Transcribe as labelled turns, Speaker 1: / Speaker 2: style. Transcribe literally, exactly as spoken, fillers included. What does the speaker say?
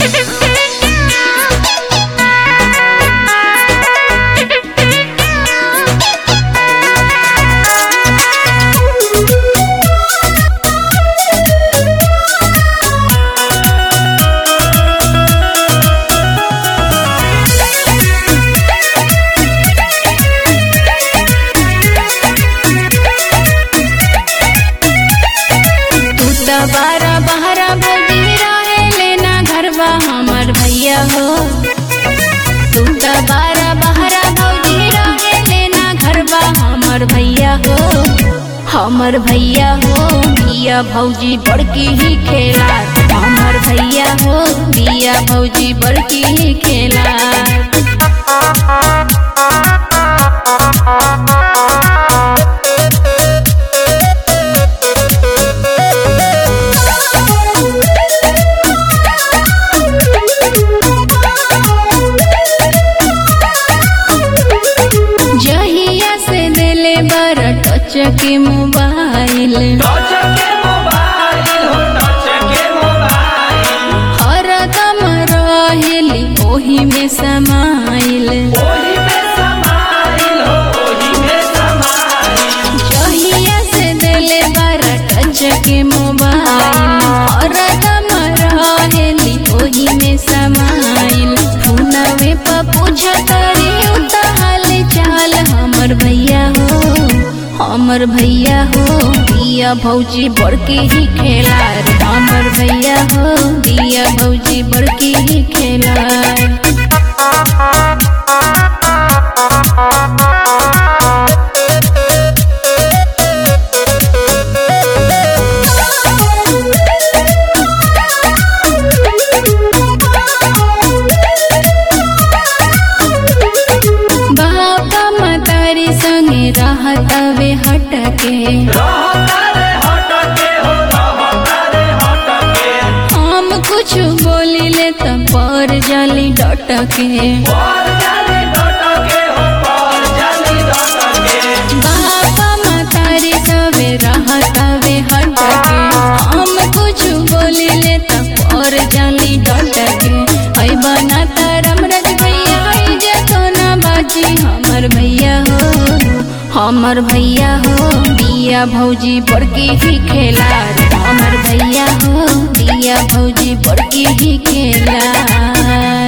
Speaker 1: बारा बहरा भौजी रहे लेना घरबा हमर भैया हो। तू त बारा बहरा भौजी रहे लेना घरबा हमर भैया हो। हमर भैया हो बिया भौजी बड़की ही खेला। हमर भैया हो बिया भौजी बड़की ही खेला। के मोबाइल हरदम रहेली ओही में समाइल। जहिया से दिले बारा टच के मोबाइल हरदम रहेली ओही में समाइल। फोनवे पर पूछा करी हाल चाल हमर भैया हो। हमर भैया हो बिया भौजी बड़की ही खेला। हमर भैया हो बिया भौजी बड़की ही खेला। बाबा मतारी संगे रहतवे हटके हम कुछ बोलिले त पर जाली डटके। बाबा मतारी सवे रहतवे हटके हम कुछ बोलिले त पर जाली डटके। ऐ बना तरम रज भैया जे कोना बाजी हमर भैया हो। हमर भैया हो बिया भौजी बड़की ही खेला। हमर भैया हो बिया भौजी बड़की ही खेला।